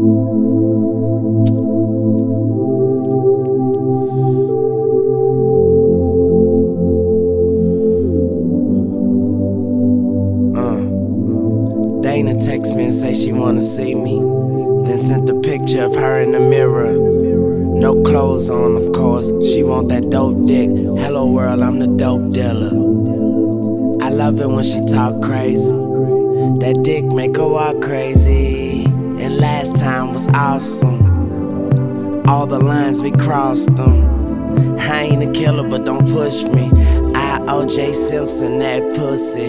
Dana text me and say she wanna see me. Then sent the picture of her in the mirror. No clothes on, of course. She want that dope dick. Hello world, I'm the dope dealer. I love it when she talk crazy. That dick make her walk crazy. And last time was awesome. All the lines we crossed them. I ain't a killer, but don't push me. I O.J. Simpson that pussy.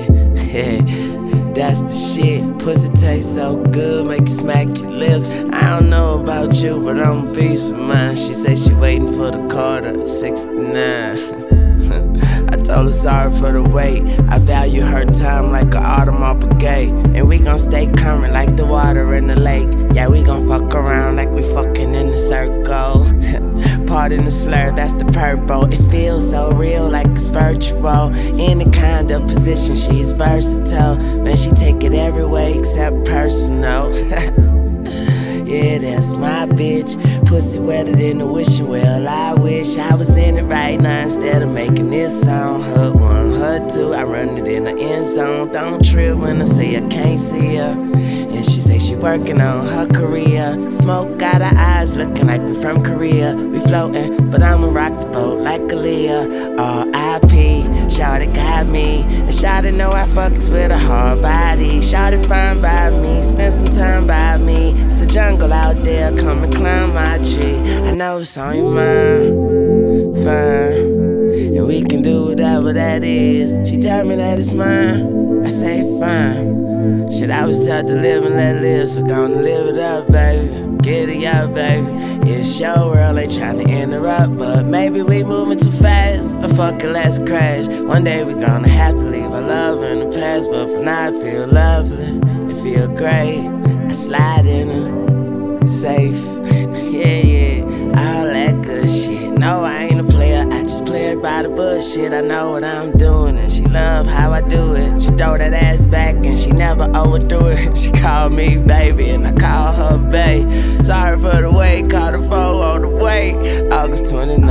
That's the shit. Pussy tastes so good, make you smack your lips. I don't know about you, but I'm a beast of mine. She say she waiting for the Carter 69. I told her sorry for the wait. I value her time like an Audemars Piguet. And we gon' stay current like the water in the lake. Yeah, we gon' fuck around like we fucking in the circle. Pardon the slur, that's the purple. It feels so real like it's virtual. Any kind of position, she's versatile. Man, she take it every way except personal. Yeah, that's my bitch. Pussy wetter than the wishing well. I wish I was in it right now instead of making this song. Hood one, hood two, I run it in the end zone. Don't trip when I say I can't see her. And she say she working on her career. Smoke got her eyes looking like we from Korea. We floating, but I'ma rock the boat like Aaliyah. R.I.P. Shawty got me. And Shawty know I fucks with a hard body. Shawty fine by me, spend some time by me. It's a jungle out there, come and climb my tree. I know it's on your mind, fine. And we can do whatever that is. She tell me that it's mine, I say fine. Shit, I was taught to live and let live, so gonna live it up, baby. Get it out, baby. It's your world, ain't trying to interrupt, but maybe we moving too fast, but fuck it, let's crash. One day we gonna have to leave our love in the past, but for now it feel lovely, it feel great. I slide in her, safe, yeah, all that good shit. No, I ain't a player, I just play it by the bullshit. I know what I'm doing, and she love how I do it. She throw that ass back, and she never overdo it. She call me baby, and I call her bae. Sorry for the wait, call the phone on the way. August 29.